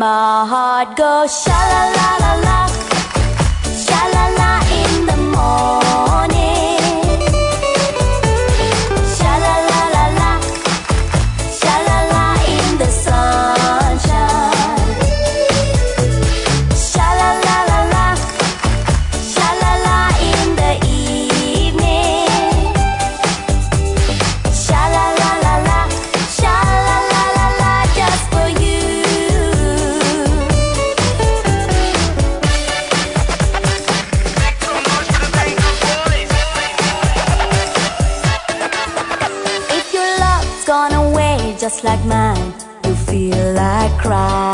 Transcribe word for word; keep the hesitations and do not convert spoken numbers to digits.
my heart goes sha la la la la, sha la la in the morning, sha la la la la, sha la la in the sunshine, sha la la la la, sha la la in the evening, sha la la la la, sha la la la la, just for you. If your love's gone away just like mine, you feel like crying.